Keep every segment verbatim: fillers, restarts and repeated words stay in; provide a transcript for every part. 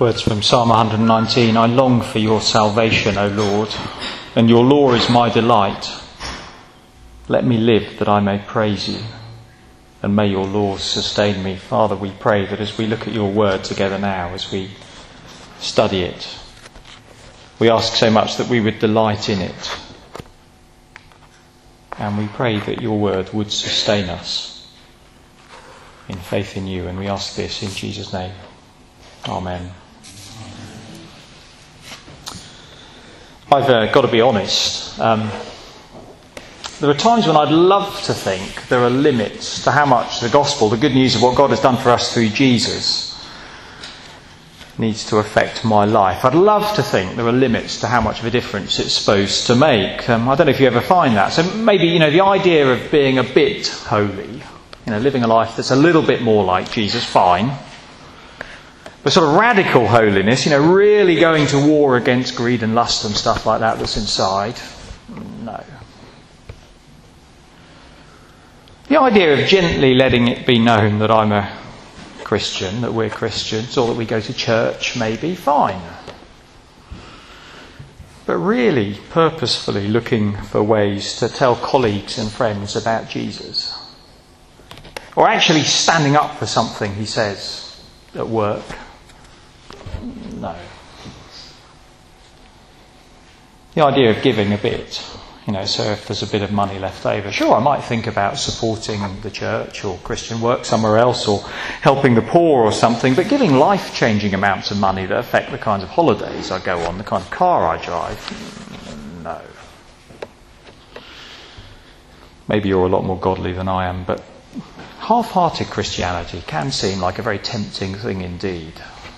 Words from Psalm one nineteen. I long for your salvation, O Lord, and your law is my delight. Let me live that I may praise you, and may your laws sustain me. Father, we pray that as we look at your word together now, as we study it, we ask so much that we would delight in it. And we pray that your word would sustain us in faith in you. And we ask this in Jesus' name. Amen. I've uh, got to be honest. Um, there are times when I'd love to think there are limits to how much the gospel, the good news of what God has done for us through Jesus, needs to affect my life. I'd love to think there are limits to how much of a difference it's supposed to make. Um, I don't know if you ever find that. So maybe, you know, the idea of being a bit holy, you know, living a life that's a little bit more like Jesus, fine. But sort of radical holiness, you know, really going to war against greed and lust and stuff like that that's inside, no. The idea of gently letting it be known that I'm a Christian, that we're Christians, or that we go to church, maybe, fine. But really, purposefully looking for ways to tell colleagues and friends about Jesus. Or actually standing up for something he says at work. No. The idea of giving a bit, you know, so if there's a bit of money left over, sure, I might think about supporting the church or Christian work somewhere else or helping the poor or something, but giving life-changing amounts of money that affect the kinds of holidays I go on, the kind of car I drive, no. Maybe you're a lot more godly than I am, but half-hearted Christianity can seem like a very tempting thing indeed.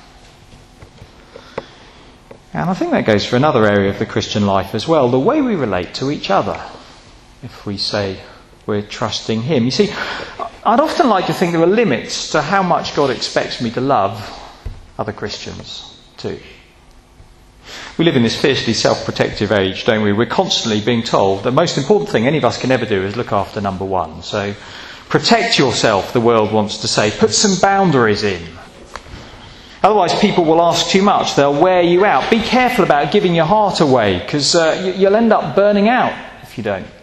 And I think that goes for another area of the Christian life as well, the way we relate to each other. If we say we're trusting him. You see, I'd often like to think there are limits to how much God expects me to love other Christians too. We live in this fiercely self-protective age, don't we? We're constantly being told the most important thing any of us can ever do is look after number one. So protect yourself, the world wants to say. Put some boundaries in. Otherwise people will ask too much. They'll wear you out. Be careful about giving your heart away, because uh, you'll end up burning out if you don't.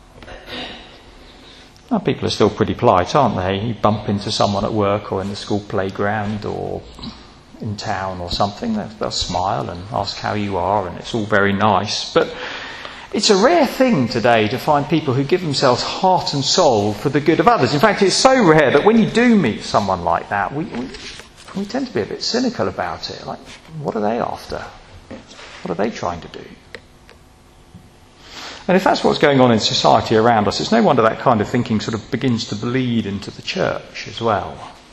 Well, people are still pretty polite, aren't they? You bump into someone at work or in the school playground or in town or something, they'll, they'll smile and ask how you are, and it's all very nice. But it's a rare thing today to find people who give themselves heart and soul for the good of others. In fact, it's so rare that when you do meet someone like that, we... we We tend to be a bit cynical about it. Like, what are they after? What are they trying to do? And if that's what's going on in society around us, it's no wonder that kind of thinking sort of begins to bleed into the church as well.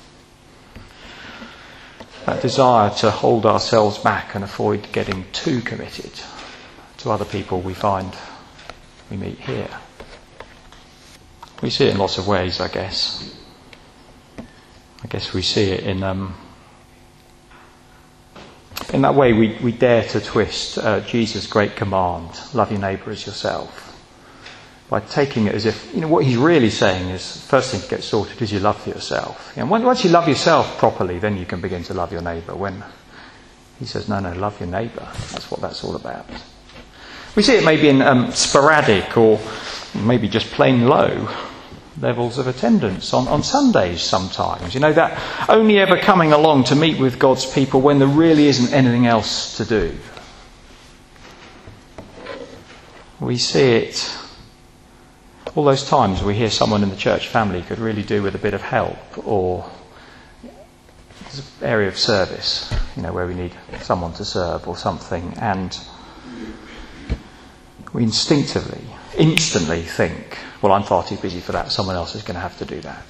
That desire to hold ourselves back and avoid getting too committed to other people we find we meet here. We see it in lots of ways, I guess. I guess we see it in um, in that way we, we dare to twist uh, Jesus' great command, love your neighbour as yourself, by taking it as if, you know, what he's really saying is, first thing to get sorted is your love for yourself. You know, once you love yourself properly, then you can begin to love your neighbour. When he says, no, no, love your neighbour, that's what that's all about. We see it maybe in um, sporadic or maybe just plain low levels of attendance on, on Sundays sometimes. You know, that only ever coming along to meet with God's people when there really isn't anything else to do. We see it all those times we hear someone in the church family could really do with a bit of help, or there's an area of service, you know, where we need someone to serve or something, and we instinctively, instantly think, well, I'm far too busy for that, someone else is going to have to do that.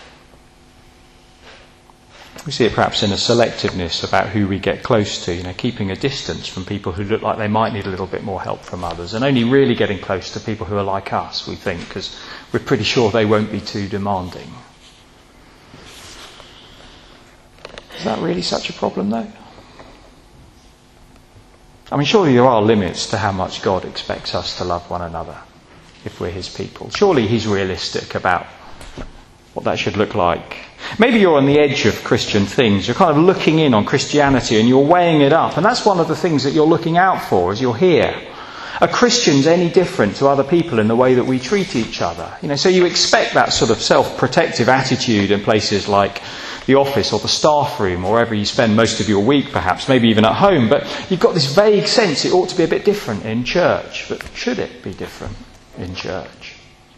We see it perhaps in a selectiveness about who we get close to, you know, keeping a distance from people who look like they might need a little bit more help from others, and only really getting close to people who are like us, we think, because we're pretty sure they won't be too demanding. Is that really such a problem, though? I mean, surely there are limits to how much God expects us to love one another if we're his people. Surely he's realistic about what what that should look like. Maybe you're on the edge of Christian things. You're kind of looking in on Christianity and you're weighing it up. And that's one of the things that you're looking out for as you're here. Are Christians any different to other people in the way that we treat each other? You know, so you expect that sort of self-protective attitude in places like the office or the staff room or wherever you spend most of your week perhaps, maybe even at home. But you've got this vague sense it ought to be a bit different in church. But should it be different in church?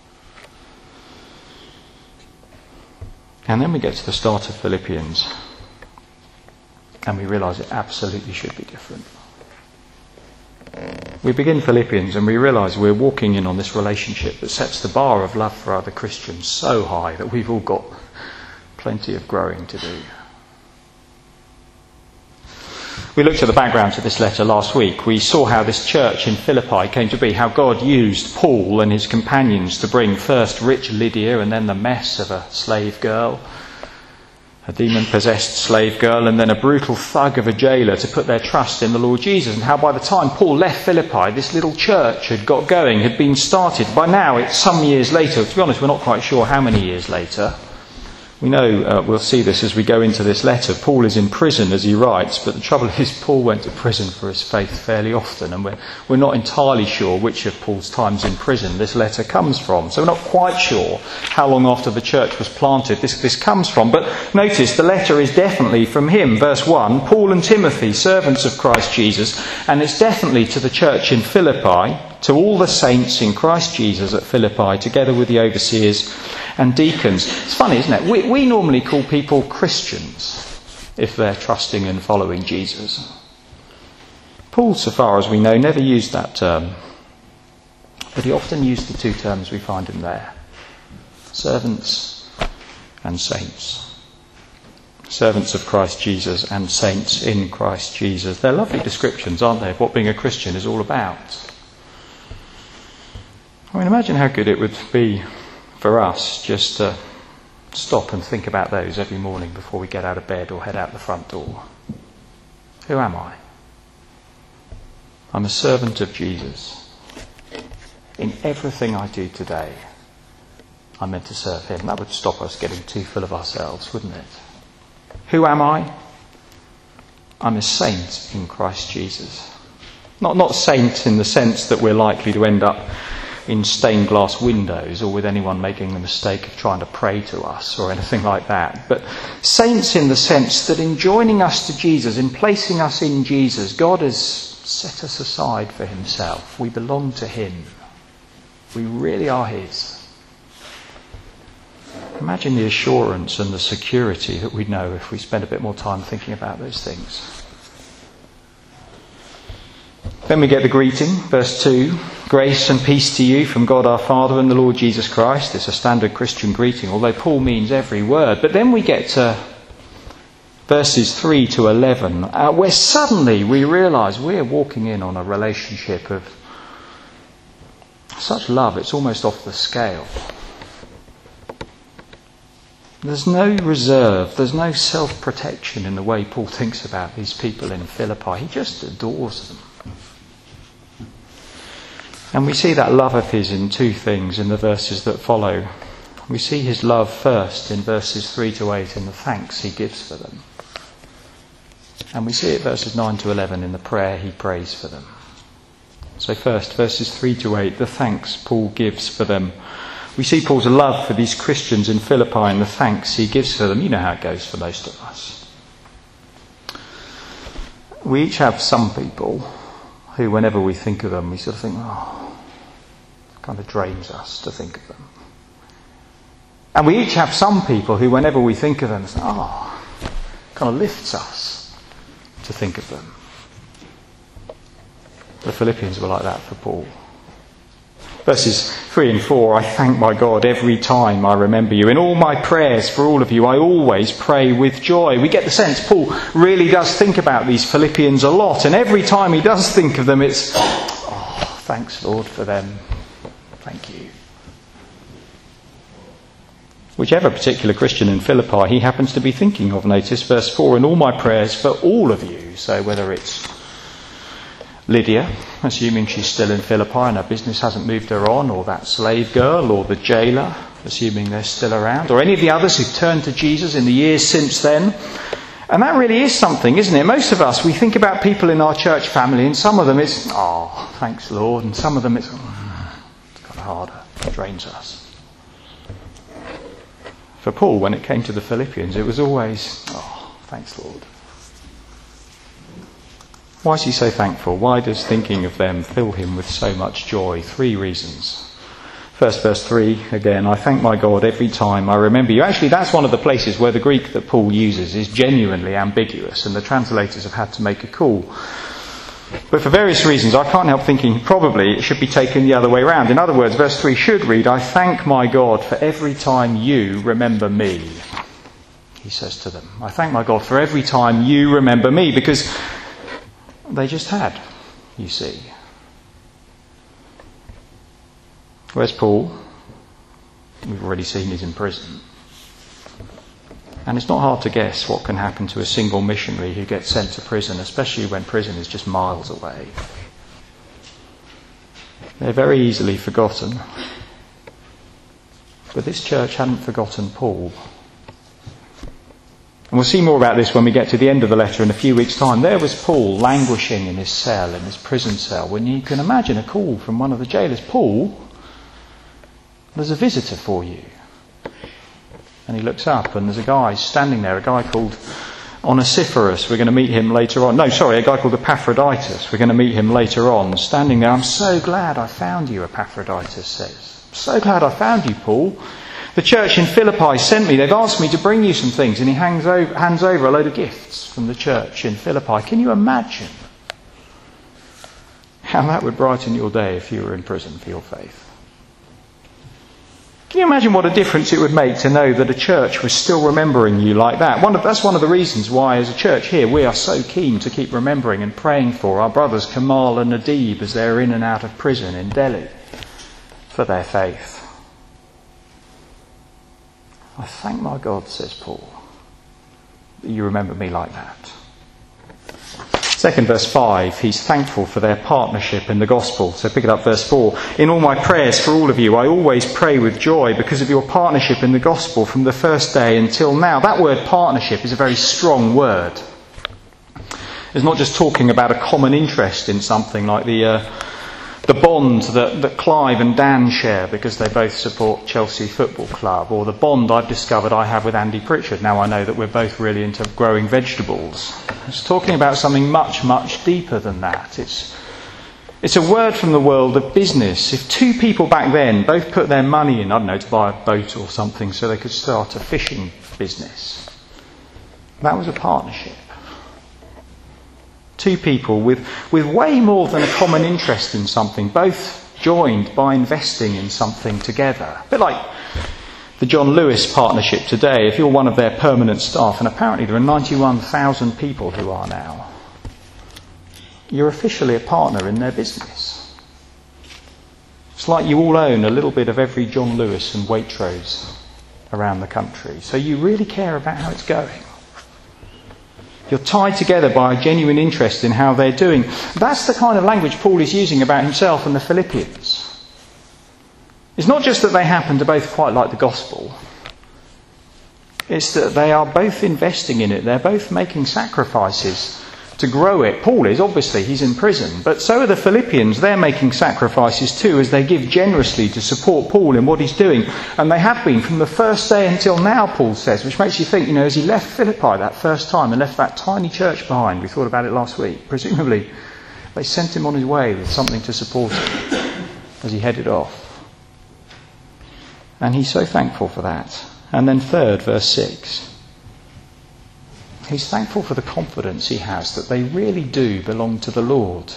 And then we get to the start of Philippians and we realise it absolutely should be different. We begin Philippians and we realise we're walking in on this relationship that sets the bar of love for other Christians so high that we've all got plenty of growing to do. We looked at the background to this letter last week. We saw how this church in Philippi came to be, how God used Paul and his companions to bring first rich Lydia and then the mess of a slave girl, a demon-possessed slave girl, and then a brutal thug of a jailer to put their trust in the Lord Jesus, and how by the time Paul left Philippi, this little church had got going, had been started. By now, it's some years later. To be honest, we're not quite sure how many years later. We know, uh, we'll see this as we go into this letter. Paul is in prison as he writes, but the trouble is Paul went to prison for his faith fairly often, and we're, we're not entirely sure which of Paul's times in prison this letter comes from. So we're not quite sure how long after the church was planted this, this comes from. But notice the letter is definitely from him. Verse one, Paul and Timothy, servants of Christ Jesus, and it's definitely to the church in Philippi, to all the saints in Christ Jesus at Philippi, together with the overseers and deacons. It's funny, isn't it? We, we normally call people Christians if they're trusting and following Jesus. Paul, so far as we know, never used that term, but he often used the two terms we find him there. Servants and saints. Servants of Christ Jesus and saints in Christ Jesus. They're lovely descriptions, aren't they, of what being a Christian is all about. I mean, imagine how good it would be for us just to stop and think about those every morning before we get out of bed or head out the front door. Who am I? I'm a servant of Jesus. In everything I do today, I'm meant to serve him. That would stop us getting too full of ourselves, wouldn't it? Who am I? I'm a saint in Christ Jesus. Not, not saint in the sense that we're likely to end up in stained glass windows or with anyone making the mistake of trying to pray to us or anything like that. But saints in the sense that in joining us to Jesus, in placing us in Jesus, God has set us aside for himself. We belong to him. We really are his. Imagine the assurance and the security that we'd know if we spent a bit more time thinking about those things. Then we get the greeting, verse two. Grace and peace to you from God our Father and the Lord Jesus Christ. It's a standard Christian greeting, although Paul means every word. But then we get to verses three to eleven, uh, where suddenly we realise we're walking in on a relationship of such love, it's almost off the scale. There's no reserve, there's no self-protection in the way Paul thinks about these people in Philippi. He just adores them. And we see that love of his in two things in the verses that follow. We see his love first in verses three to eight in the thanks he gives for them. And we see it verses nine to eleven in the prayer he prays for them. So first, verses three to eight, the thanks Paul gives for them. We see Paul's love for these Christians in Philippi and the thanks he gives for them. You know how it goes for most of us. We each have some people who, whenever we think of them, we sort of think, oh, it kind of drains us to think of them. And we each have some people who, whenever we think of them, say, oh, it kind of lifts us to think of them. The Philippians were like that for Paul. Verses three and four, I thank my God every time I remember you. In all my prayers for all of you, I always pray with joy. We get the sense Paul really does think about these Philippians a lot. And every time he does think of them, it's, oh, thanks, Lord, for them. Thank you. Whichever particular Christian in Philippi he happens to be thinking of, notice verse four, in all my prayers for all of you. So whether it's Lydia, assuming she's still in Philippi and her business hasn't moved her on, or that slave girl, or the jailer, assuming they're still around, or any of the others who've turned to Jesus in the years since then. And that really is something, isn't it? Most of us, we think about people in our church family, and some of them it's, oh, thanks Lord, and some of them it's, oh, it's got harder, it drains us. For Paul, when it came to the Philippians, it was always, oh, thanks Lord. Why is he so thankful? Why does thinking of them fill him with so much joy? Three reasons. First, verse three, again, I thank my God every time I remember you. Actually, that's one of the places where the Greek that Paul uses is genuinely ambiguous, and the translators have had to make a call. But for various reasons, I can't help thinking probably it should be taken the other way around. In other words, verse three should read, I thank my God for every time you remember me. He says to them, I thank my God for every time you remember me, because they just had, you see. Where's Paul? We've already seen he's in prison. And it's not hard to guess what can happen to a single missionary who gets sent to prison, especially when prison is just miles away. They're very easily forgotten. But this church hadn't forgotten Paul. And we'll see more about this when we get to the end of the letter in a few weeks' time. There was Paul languishing in his cell, in his prison cell, when you can imagine a call from one of the jailers. Paul, there's a visitor for you. And he looks up and there's a guy standing there, a guy called Onesiphorus. We're going to meet him later on. No, sorry, a guy called Epaphroditus. We're going to meet him later on, standing there. I'm so glad I found you, Epaphroditus says. I'm so glad I found you, Paul. The church in Philippi sent me. They've asked me to bring you some things. And he hangs over, hands over a load of gifts from the church in Philippi. Can you imagine how that would brighten your day if you were in prison for your faith? Can you imagine what a difference it would make to know that a church was still remembering you like that? One of, that's one of the reasons why, as a church here, we are so keen to keep remembering and praying for our brothers Kamal and Nadeeb as they're in and out of prison in Delhi for their faith. I thank my God, says Paul, that you remember me like that. Second, verse five, he's thankful for their partnership in the gospel. So pick it up, verse four. In all my prayers for all of you, I always pray with joy because of your partnership in the gospel from the first day until now. That word partnership is a very strong word. It's not just talking about a common interest in something like the uh, the bond that, that Clive and Dan share because they both support Chelsea Football Club, or the bond I've discovered I have with Andy Pritchard. Now I know that we're both really into growing vegetables. It's talking about something much, much deeper than that. It's it's a word from the world of business. If two people back then both put their money in, I don't know, to buy a boat or something so they could start a fishing business, that was a partnership. Two people with, with way more than a common interest in something, both joined by investing in something together. A bit like the John Lewis partnership today. If you're one of their permanent staff, and apparently there are ninety-one thousand people who are now, you're officially a partner in their business. It's like you all own a little bit of every John Lewis and Waitrose around the country. So you really care about how it's going. You're tied together by a genuine interest in how they're doing. That's the kind of language Paul is using about himself and the Philippians. It's not just that they happen to both quite like the gospel. It's that they are both investing in it. They're both making sacrifices to grow it. Paul is, obviously, he's in prison. But so are the Philippians. They're making sacrifices too as they give generously to support Paul in what he's doing. And they have been from the first day until now, Paul says, which makes you think, you know, as he left Philippi that first time and left that tiny church behind, we thought about it last week, presumably they sent him on his way with something to support him as he headed off. And he's so thankful for that. And then third, verse six. He's thankful for the confidence he has that they really do belong to the Lord.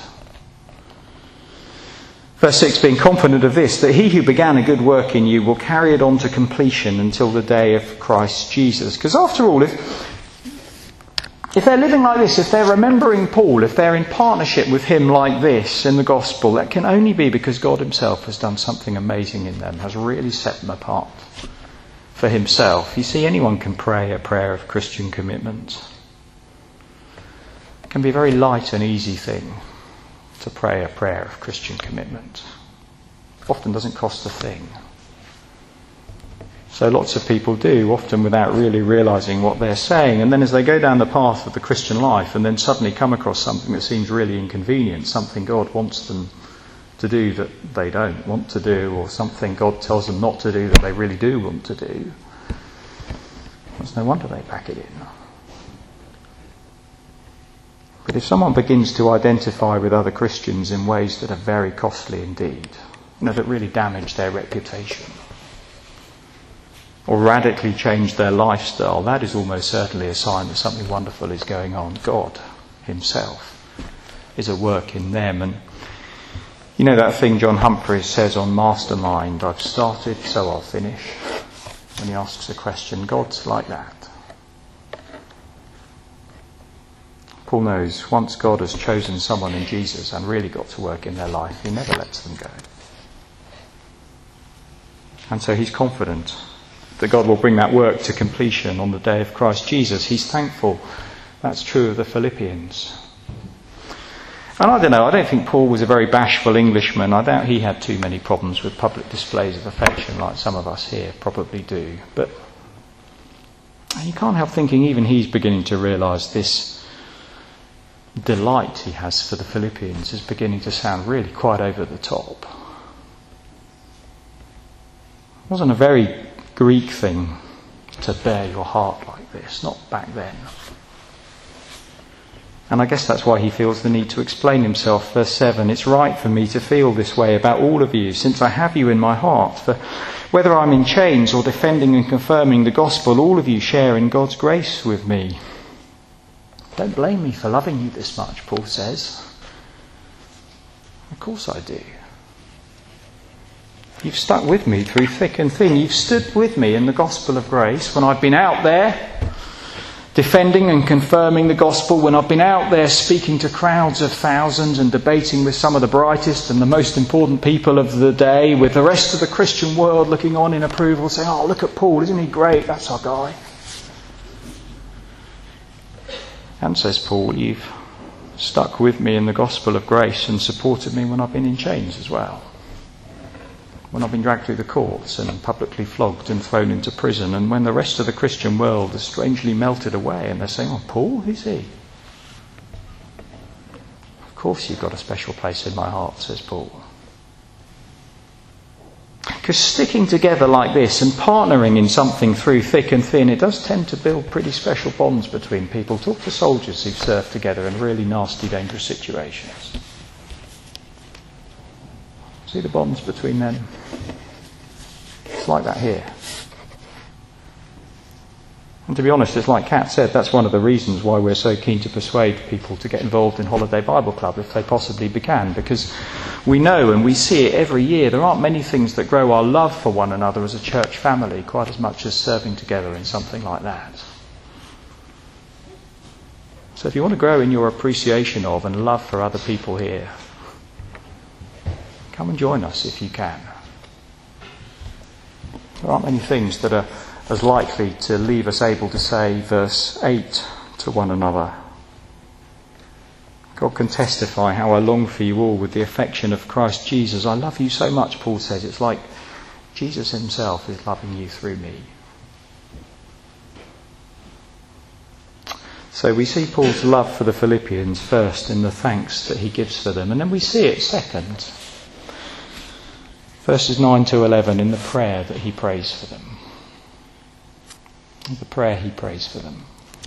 Verse six, being confident of this, that he who began a good work in you will carry it on to completion until the day of Christ Jesus. Because after all, if, if they're living like this, if they're remembering Paul, if they're in partnership with him like this in the gospel, that can only be because God himself has done something amazing in them, has really set them apart for himself. You see, anyone can pray a prayer of Christian commitment. It can be a very light and easy thing to pray a prayer of Christian commitment. Often doesn't cost a thing. So lots of people do, often without really realising what they're saying. And then as they go down the path of the Christian life and then suddenly come across something that seems really inconvenient, something God wants them to do that they don't want to do, or something God tells them not to do that they really do want to do, it's no wonder they pack it in. But if someone begins to identify with other Christians in ways that are very costly indeed, you know, that really damage their reputation, or radically change their lifestyle, that is almost certainly a sign that something wonderful is going on. God himself is at work in them. And you know that thing John Humphreys says on Mastermind, I've started, so I'll finish. When he asks a question, God's like that. Paul knows once God has chosen someone in Jesus and really got to work in their life, he never lets them go. And so he's confident that God will bring that work to completion on the day of Christ Jesus. He's thankful. That's true of the Philippians. And I don't know, I don't think Paul was a very bashful Englishman. I doubt he had too many problems with public displays of affection like some of us here probably do. But you can't help thinking even he's beginning to realise this delight he has for the Philippians is beginning to sound really quite over the top. It wasn't a very Greek thing to bear your heart like this, not back then. And I guess that's why he feels the need to explain himself. Verse seven, it's right for me to feel this way about all of you, since I have you in my heart. For whether I'm in chains or defending and confirming the gospel, all of you share in God's grace with me. Don't blame me for loving you this much, Paul says. Of course I do. You've stuck with me through thick and thin. You've stood with me in the gospel of grace when I've been out there defending and confirming the gospel, when I've been out there speaking to crowds of thousands and debating with some of the brightest and the most important people of the day, with the rest of the Christian world looking on in approval, saying, oh, look at Paul, isn't he great? That's our guy. And says Paul, you've stuck with me in the gospel of grace and supported me when I've been in chains as well. When I've been dragged through the courts and publicly flogged and thrown into prison, and when the rest of the Christian world has strangely melted away and they're saying, oh, Paul, who's he? Of course you've got a special place in my heart, says Paul. Because sticking together like this and partnering in something through thick and thin, it does tend to build pretty special bonds between people. Talk to soldiers who've served together in really nasty, dangerous situations. See the bonds between them? It's like that here. And to be honest, it's like Kat said, that's one of the reasons why we're so keen to persuade people to get involved in Holiday Bible Club if they possibly can, because we know and we see it every year. There aren't many things that grow our love for one another as a church family quite as much as serving together in something like that. So if you want to grow in your appreciation of and love for other people here, come and join us if you can. There aren't many things that are as likely to leave us able to say, verse eight, to one another. God can testify how I long for you all with the affection of Christ Jesus. I love you so much, Paul says. It's like Jesus himself is loving you through me. So we see Paul's love for the Philippians first in the thanks that he gives for them, and then we see it second, verses nine to eleven, in the prayer that he prays for them. The prayer he prays for them.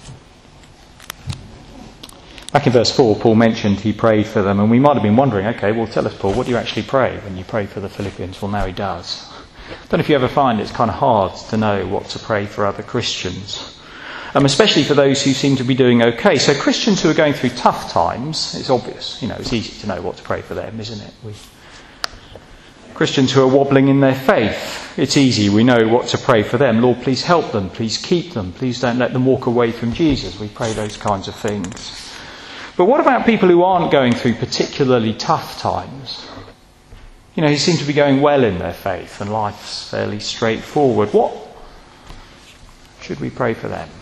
Back in verse four, Paul mentioned he prayed for them, and we might have been wondering, okay, well, tell us, Paul, what do you actually pray when you pray for the Philippians? Well, now he does. I don't know if you ever find it's kind of hard to know what to pray for other Christians, um, especially for those who seem to be doing okay. So Christians who are going through tough times, it's obvious, you know, it's easy to know what to pray for them, isn't it? We Christians who are wobbling in their faith, it's easy, we know what to pray for them. Lord, please help them, please keep them, please don't let them walk away from Jesus. We pray those kinds of things. But what about people who aren't going through particularly tough times? You know, who seem to be going well in their faith and life's fairly straightforward. What should we pray for them?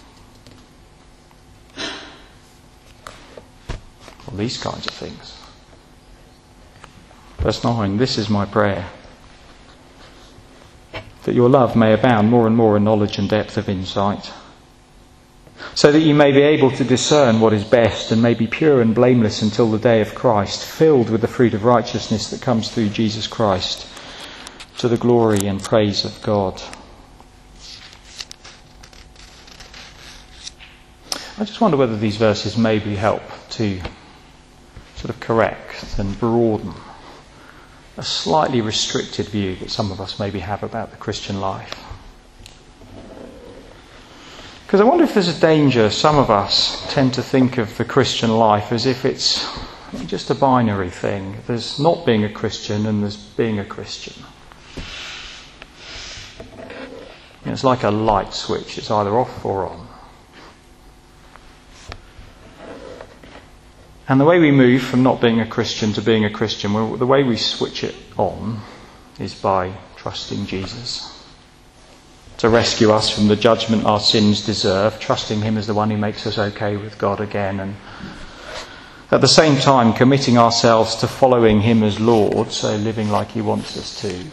Well, these kinds of things. Verse nine, this is my prayer, that that your love may abound more and more in knowledge and depth of insight, so that you may be able to discern what is best and may be pure and blameless until the day of Christ, filled with the fruit of righteousness that comes through Jesus Christ, to the glory and praise of God. I just wonder whether these verses maybe help to sort of correct and broaden a slightly restricted view that some of us maybe have about the Christian life. Because I wonder if there's a danger some of us tend to think of the Christian life as if it's just a binary thing. There's not being a Christian and there's being a Christian. It's like a light switch. It's either off or on. And the way we move from not being a Christian to being a Christian, well, the way we switch it on is by trusting Jesus to rescue us from the judgment our sins deserve, trusting him as the one who makes us okay with God again, and at the same time committing ourselves to following him as Lord, so living like he wants us to.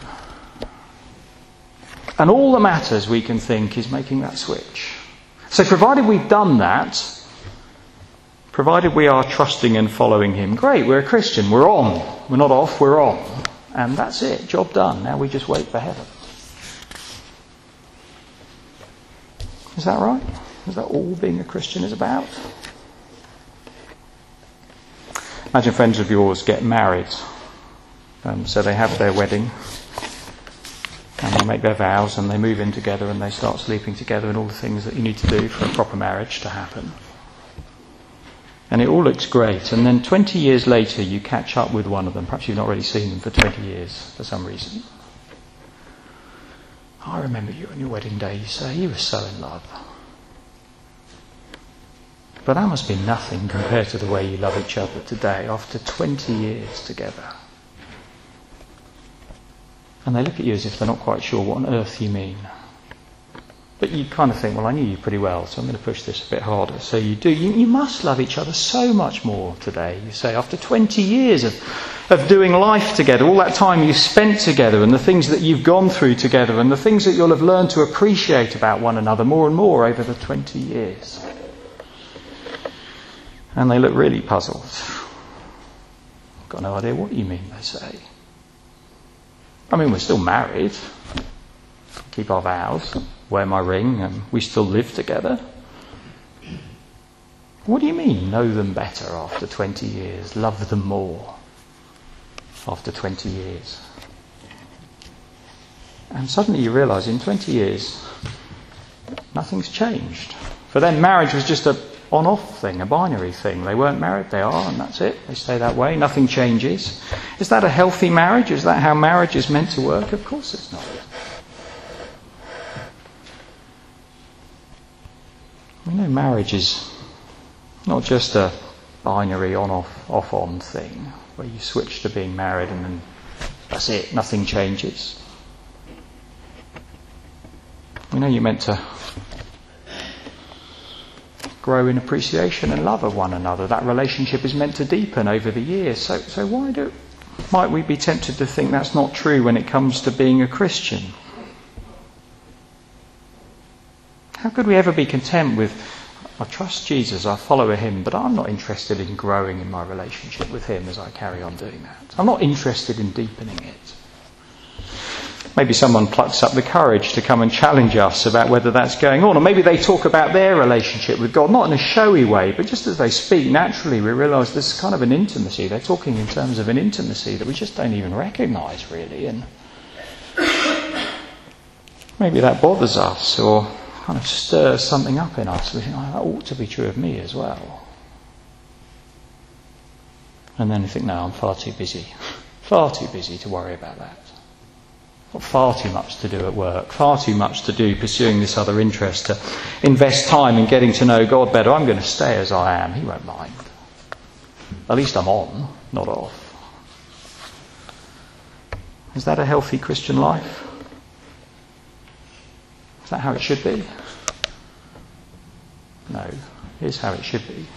And all that matters, we can think, is making that switch. So provided we've done that, provided we are trusting and following him, great, we're a Christian, we're on. We're not off, we're on. And that's it, job done. Now we just wait for heaven. Is that right? Is that all being a Christian is about? Imagine friends of yours get married. Um, so they have their wedding and they make their vows and they move in together and they start sleeping together and all the things that you need to do for a proper marriage to happen. And it all looks great. And then twenty years later you catch up with one of them. Perhaps you've not really seen them for twenty years for some reason. I remember you on your wedding day, you say, you were so in love. But that must be nothing compared to the way you love each other today after twenty years together. And they look at you as if they're not quite sure what on earth you mean. But you kind of think, well, I knew you pretty well, so I'm going to push this a bit harder. So you do. You, you must love each other so much more today. You say, after twenty years of, of doing life together, all that time you've spent together and the things that you've gone through together and the things that you'll have learned to appreciate about one another more and more over the twenty years. And they look really puzzled. I've got no idea what you mean, they say. I mean, we're still married. Keep our vows. Wear my ring and we still live together. What do you mean, know them better after twenty years? Love them more after twenty years? And suddenly you realise in twenty years, nothing's changed. For them, marriage was just a on-off thing, a binary thing. They weren't married, they are, and that's it. They stay that way, nothing changes. Is that a healthy marriage? Is that how marriage is meant to work? Of course it's not. You know, marriage is not just a binary on-off, off-on thing where you switch to being married and then that's it, nothing changes. You know, you're meant to grow in appreciation and love of one another. That relationship is meant to deepen over the years. So, so why do might we be tempted to think that's not true when it comes to being a Christian? How could we ever be content with, I trust Jesus, I follow him, but I'm not interested in growing in my relationship with him as I carry on doing that. I'm not interested in deepening it. Maybe someone plucks up the courage to come and challenge us about whether that's going on. Or maybe they talk about their relationship with God, not in a showy way, but just as they speak naturally, we realise there's kind of an intimacy. They're talking in terms of an intimacy that we just don't even recognise, really. And maybe that bothers us or kind of stirs something up in us. We think, oh, that ought to be true of me as well. And then we think, no, I'm far too busy. Far too busy to worry about that. Got far too much to do at work, far too much to do pursuing this other interest, to invest time in getting to know God better. I'm going to stay as I am. He won't mind. At least I'm on, not off. Is that a healthy Christian life? Is that how it should be? No, here's how it should be.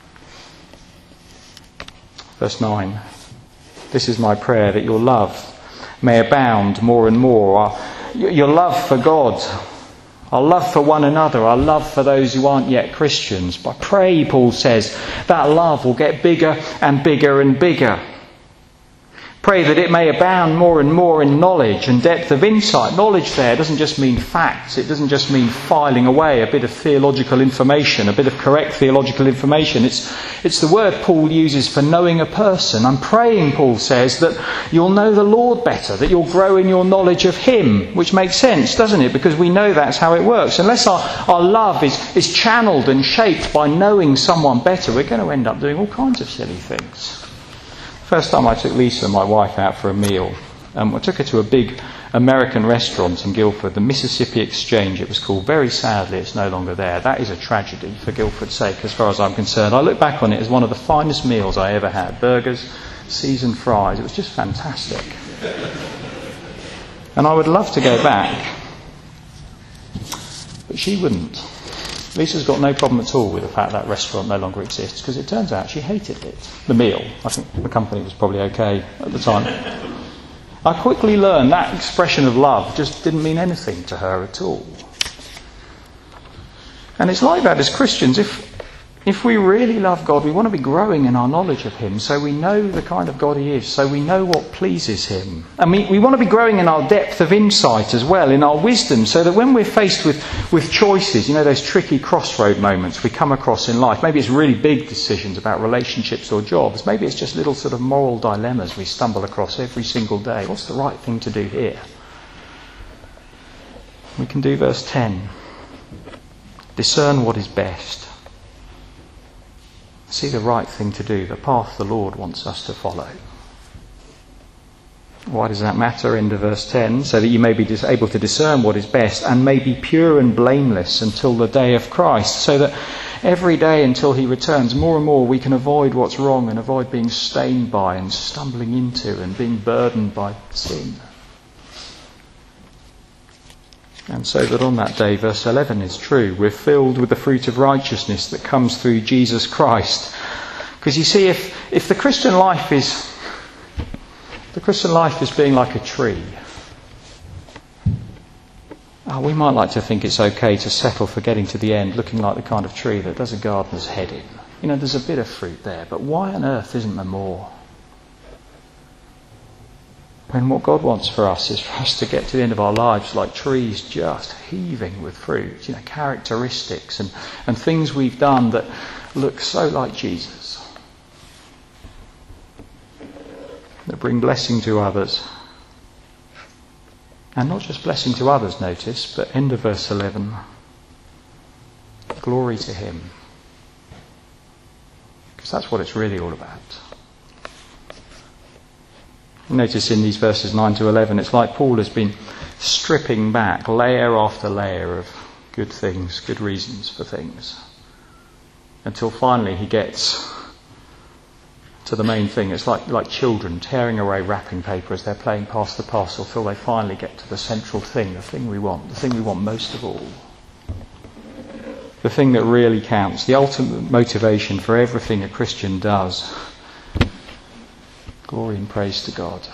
Verse nine. This is my prayer, that your love may abound more and more. your love for God, our love for one another, our love for those who aren't yet Christians. But pray, Paul says, that love will get bigger and bigger and bigger. Pray that it may abound more and more in knowledge and depth of insight. Knowledge there doesn't just mean facts. It doesn't just mean filing away a bit of theological information, a bit of correct theological information. It's, it's the word Paul uses for knowing a person. I'm praying, Paul says, that you'll know the Lord better, that you'll grow in your knowledge of Him, which makes sense, doesn't it? Because we know that's how it works. Unless our, our love is, is channeled and shaped by knowing someone better, we're going to end up doing all kinds of silly things. First time I took Lisa, my wife, out for a meal, um, I took her to a big American restaurant in Guildford, the Mississippi Exchange it was called. Very sadly, it's no longer there. That is a tragedy for Guildford's sake, as far as I'm concerned. I look back on it as one of the finest meals I ever had. Burgers, seasoned fries. It was just fantastic. And I would love to go back, but she wouldn't. Lisa's got no problem at all with the fact that restaurant no longer exists, because it turns out she hated it. The meal. I think the company was probably okay at the time. I quickly learned that expression of love just didn't mean anything to her at all. And it's like that as Christians. If if we really love God, we want to be growing in our knowledge of Him, so we know the kind of God He is, so we know what pleases Him. And we, we want to be growing in our depth of insight as well, in our wisdom, so that when we're faced with, with choices, you know, those tricky crossroad moments we come across in life, maybe it's really big decisions about relationships or jobs, maybe it's just little sort of moral dilemmas we stumble across every single day. What's the right thing to do here? We can do verse ten. Discern what is best. See the right thing to do, the path the Lord wants us to follow. Why does that matter? Into verse ten, so that you may be able to discern what is best and may be pure and blameless until the day of Christ, so that every day until He returns, more and more we can avoid what's wrong and avoid being stained by and stumbling into and being burdened by sin. And so that on that day, verse eleven is true. We're filled with the fruit of righteousness that comes through Jesus Christ. Because you see, if, if the Christian life is the Christian life is being like a tree, oh, we might like to think it's okay to settle for getting to the end looking like the kind of tree that does a gardener's head in. You know, there's a bit of fruit there, but why on earth isn't there more? When what God wants for us is for us to get to the end of our lives like trees just heaving with fruit, you know, characteristics and, and things we've done that look so like Jesus, that bring blessing to others. And not just blessing to others, notice, but end of verse eleven, glory to Him. Because that's what it's really all about. Notice in these verses nine to eleven, it's like Paul has been stripping back layer after layer of good things, good reasons for things, until finally he gets to the main thing. It's like, like children tearing away wrapping paper as they're playing past the parcel till they finally get to the central thing, the thing we want, the thing we want most of all. The thing that really counts, the ultimate motivation for everything a Christian does. Glory and praise to God.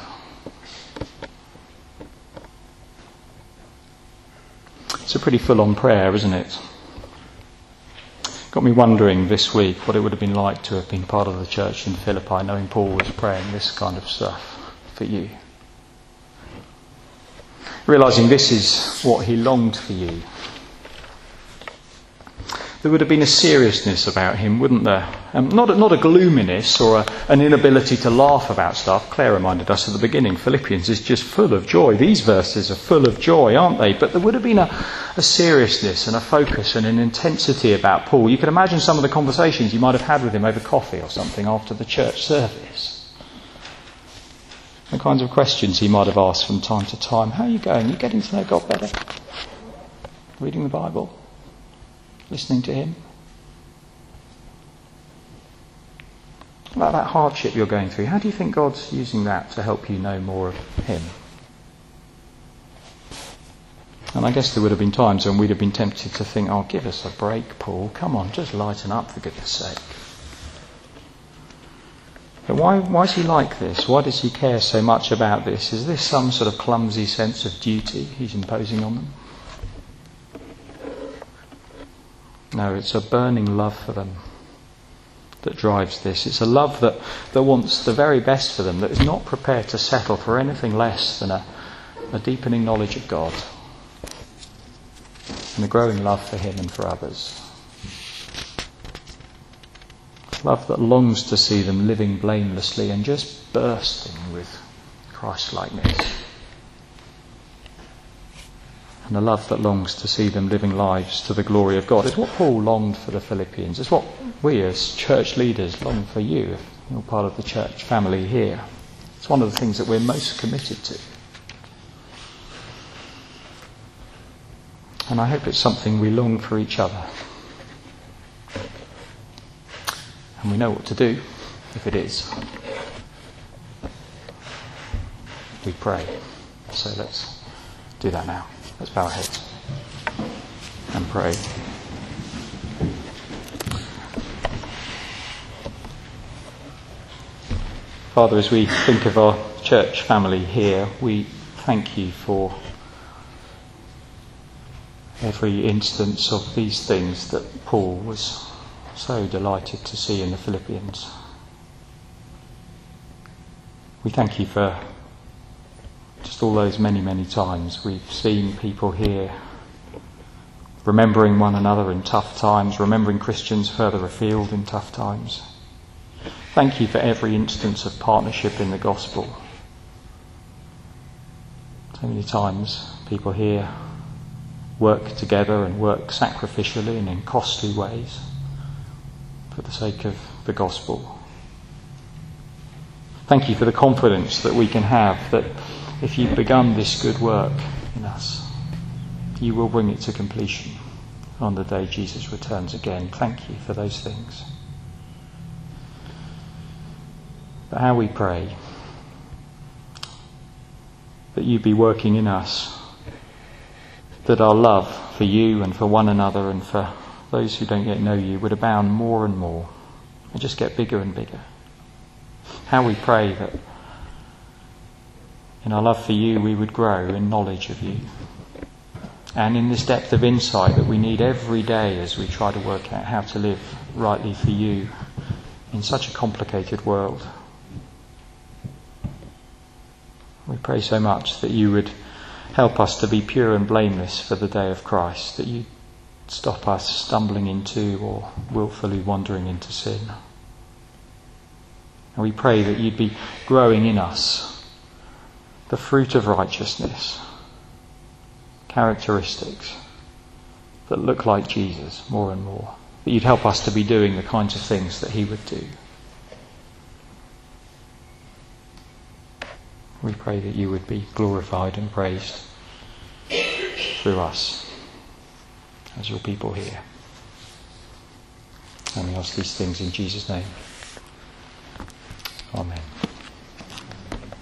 It's a pretty full-on prayer, isn't it? Got me wondering this week what it would have been like to have been part of the church in Philippi, knowing Paul was praying this kind of stuff for you. Realising this is what he longed for you. There would have been a seriousness about him, wouldn't there? Um, not, a, not a gloominess or a, an inability to laugh about stuff. Claire reminded us at the beginning, Philippians is just full of joy. These verses are full of joy, aren't they? But there would have been a, a seriousness and a focus and an intensity about Paul. You can imagine some of the conversations you might have had with him over coffee or something after the church service. The kinds of questions he might have asked from time to time. How are you going? Are you getting to know God better? Reading the Bible? Listening to Him? About that hardship you're going through, how do you think God's using that to help you know more of Him? And I guess there would have been times when we'd have been tempted to think, oh, give us a break, Paul. Come on, just lighten up for goodness sake. But why, why is he like this? Why does he care so much about this? Is this some sort of clumsy sense of duty he's imposing on them? No, it's a burning love for them that drives this. It's a love that, that wants the very best for them, that is not prepared to settle for anything less than a, a deepening knowledge of God and a growing love for him and for others. Love that longs to see them living blamelessly and just bursting with Christ-likeness. And a love that longs to see them living lives to the glory of God. It's what Paul longed for the Philippians. It's what we as church leaders long for you, if you're part of the church family here. It's one of the things that we're most committed to. And I hope it's something we long for each other. And we know what to do if it is. We pray. So let's do that now. Let's bow our heads and pray. Father, as we think of our church family here, we thank you for every instance of these things that Paul was so delighted to see in the Philippians. We thank you for just all those many, many times we've seen people here remembering one another in tough times, remembering Christians further afield in tough times. Thank you for every instance of partnership in the gospel. So many times people here work together and work sacrificially and in costly ways for the sake of the gospel. Thank you for the confidence that we can have that if you've begun this good work in us, you will bring it to completion on the day Jesus returns again. Thank you for those things. But how we pray that you be working in us, that our love for you and for one another and for those who don't yet know you would abound more and more and just get bigger and bigger. How we pray that in our love for you we would grow in knowledge of you and in this depth of insight that we need every day as we try to work out how to live rightly for you in such a complicated world. We pray so much that you would help us to be pure and blameless for the day of Christ, that you stop us stumbling into or willfully wandering into sin. And we pray that you'd be growing in us the fruit of righteousness, characteristics that look like Jesus more and more, that you'd help us to be doing the kinds of things that he would do. We pray that you would be glorified and praised through us as your people here. And we ask these things in Jesus' name.